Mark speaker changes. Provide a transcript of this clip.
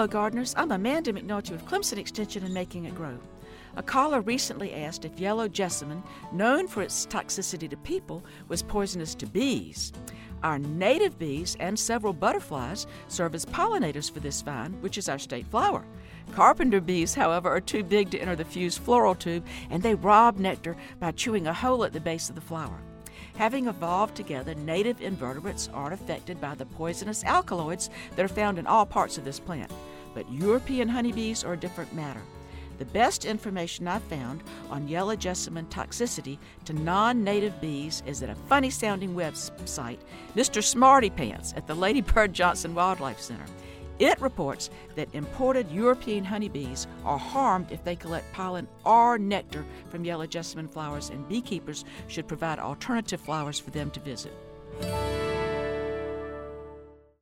Speaker 1: Hello, gardeners. I'm Amanda McNulty with Clemson Extension and Making It Grow. A caller recently asked if yellow jessamine, known for its toxicity to people, was poisonous to bees. Our native bees and several butterflies serve as pollinators for this vine, which is our state flower. Carpenter bees, however, are too big to enter the fused floral tube, and they rob nectar by chewing a hole at the base of the flower. Having evolved together, native invertebrates aren't affected by the poisonous alkaloids that are found in all parts of this plant. But European honeybees are a different matter. The best information I've found on yellow jessamine toxicity to non-native bees is at a funny-sounding website, Mr. Smarty Pants at the Lady Bird Johnson Wildlife Center. It reports that imported European honeybees are harmed if they collect pollen or nectar from yellow jessamine flowers, and beekeepers should provide alternative flowers for them to visit.